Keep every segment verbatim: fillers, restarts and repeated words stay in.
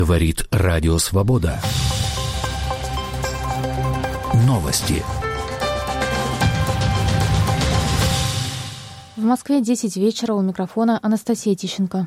Говорит Радио Свобода. Новости. В Москве десять вечера, у микрофона Анастасия Тищенко.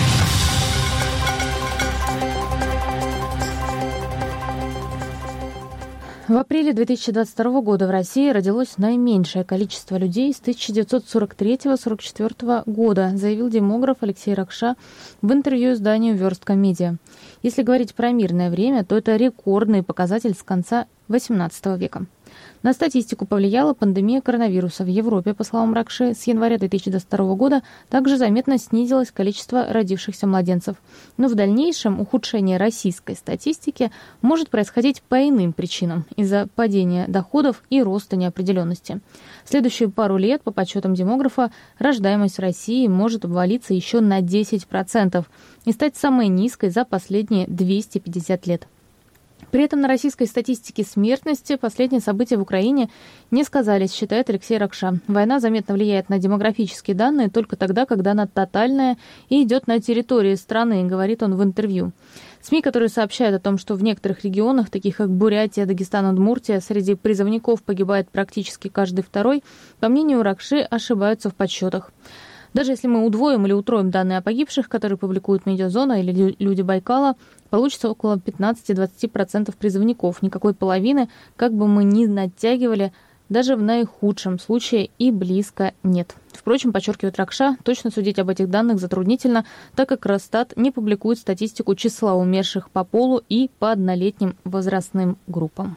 В апреле две тысячи двадцать второго года в России родилось наименьшее количество людей с тысяча девятьсот сорок третьего — сорок четвёртого года, заявил демограф Алексей Ракша в интервью изданию «Верстка Медиа». Если говорить про мирное время, то это рекордный показатель с конца восемнадцатого века. На статистику повлияла пандемия коронавируса. В Европе, по словам Ракши, с января две тысячи двадцать второго года также заметно снизилось количество родившихся младенцев. Но в дальнейшем ухудшение российской статистики может происходить по иным причинам – из-за падения доходов и роста неопределенности. В следующую пару лет, по подсчетам демографа, рождаемость в России может обвалиться еще на десять процентов и стать самой низкой за последние двести пятьдесят лет. При этом на российской статистике смертности последние события в Украине не сказались, считает Алексей Ракша. Война заметно влияет на демографические данные только тогда, когда она тотальная и идет на территории страны, говорит он в интервью. СМИ, которые сообщают о том, что в некоторых регионах, таких как Бурятия, Дагестан, Удмуртия, среди призывников погибает практически каждый второй, по мнению Ракши, ошибаются в подсчетах. Даже если мы удвоим или утроим данные о погибших, которые публикуют «Медиазона» или «Люди Байкала», получится около пятнадцать-двадцать процентов призывников. Никакой половины, как бы мы ни натягивали, даже в наихудшем случае и близко нет. Впрочем, подчеркивает Ракша, точно судить об этих данных затруднительно, так как Росстат не публикует статистику числа умерших по полу и по однолетним возрастным группам.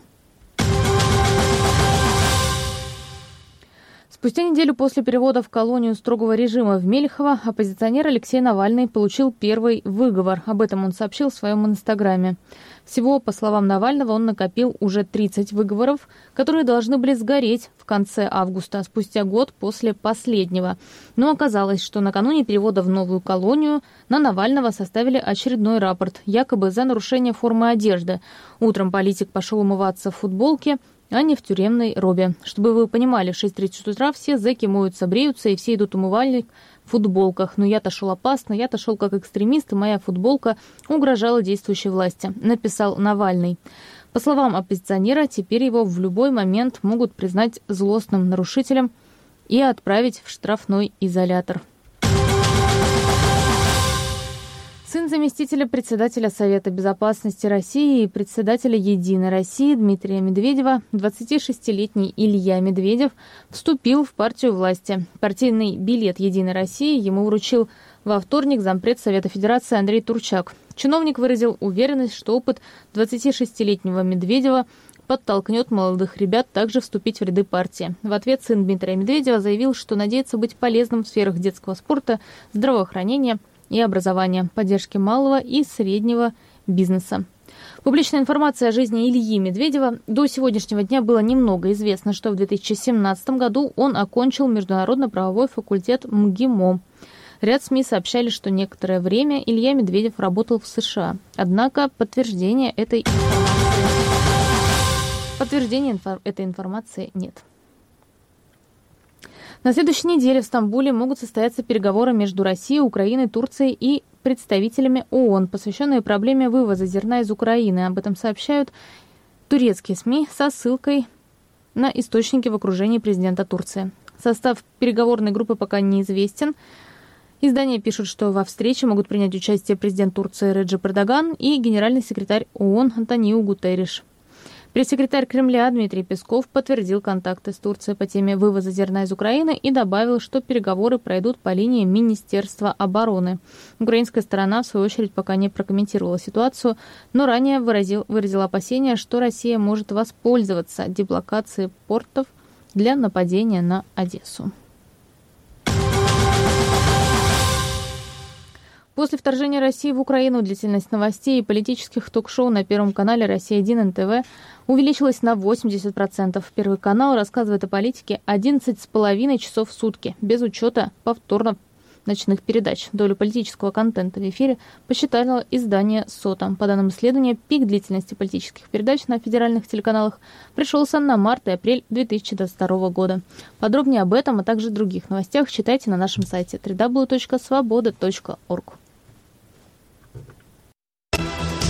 Спустя неделю после перевода в колонию строгого режима в Мелехово оппозиционер Алексей Навальный получил первый выговор. Об этом он сообщил в своем инстаграме. Всего, по словам Навального, он накопил уже тридцать выговоров, которые должны были сгореть в конце августа, спустя год после последнего. Но оказалось, что накануне перевода в новую колонию на Навального составили очередной рапорт, якобы за нарушение формы одежды. Утром политик пошел умываться в футболке, а не в тюремной робе. Чтобы вы понимали, в шесть тридцать утра все зэки моются, бреются, и все идут умывальник в футболках. Но я-то шел опасно, я-то шел как экстремист, и моя футболка угрожала действующей власти, написал Навальный. По словам оппозиционера, теперь его в любой момент могут признать злостным нарушителем и отправить в штрафной изолятор. Сын заместителя председателя Совета безопасности России и председателя «Единой России» Дмитрия Медведева, двадцатишестилетний Илья Медведев, вступил в партию власти. Партийный билет «Единой России» ему вручил во вторник зампред Совета Федерации Андрей Турчак. Чиновник выразил уверенность, что опыт двадцатишестилетнего Медведева подтолкнет молодых ребят также вступить в ряды партии. В ответ сын Дмитрия Медведева заявил, что надеется быть полезным в сферах детского спорта, здравоохранения и образования, поддержки малого и среднего бизнеса. Публичная информация о жизни Ильи Медведева. До сегодняшнего дня было немного известно, что в две тысячи семнадцатом году он окончил международно-правовой факультет МГИМО. Ряд СМИ сообщали, что некоторое время Илья Медведев работал в США. Однако подтверждения этой информации, подтверждения инфор... этой информации нет. На следующей неделе в Стамбуле могут состояться переговоры между Россией, Украиной, Турцией и представителями ООН, посвященные проблеме вывоза зерна из Украины. Об этом сообщают турецкие СМИ со ссылкой на источники в окружении президента Турции. Состав переговорной группы пока неизвестен. Издания пишут, что во встрече могут принять участие президент Турции Реджеп Эрдоган и генеральный секретарь ООН Антониу Гутерриш. Пресс-секретарь Кремля Дмитрий Песков подтвердил контакты с Турцией по теме вывоза зерна из Украины и добавил, что переговоры пройдут по линии Министерства обороны. Украинская сторона, в свою очередь, пока не прокомментировала ситуацию, но ранее выразил, выразила опасения, что Россия может воспользоваться деблокацией портов для нападения на Одессу. После вторжения России в Украину длительность новостей и политических ток-шоу на Первом канале «Россия-один» эн тэ вэ увеличилась на восемьдесят процентов. Первый канал рассказывает о политике одиннадцать с половиной часов в сутки, без учета повторно ночных передач. Долю политического контента в эфире посчитало издание «Сота». По данным исследования, пик длительности политических передач на федеральных телеканалах пришелся на март и апрель две тысячи двадцать второго года. Подробнее об этом, а также других новостях читайте на нашем сайте дабл ю дабл ю дабл ю точка свобода точка орг.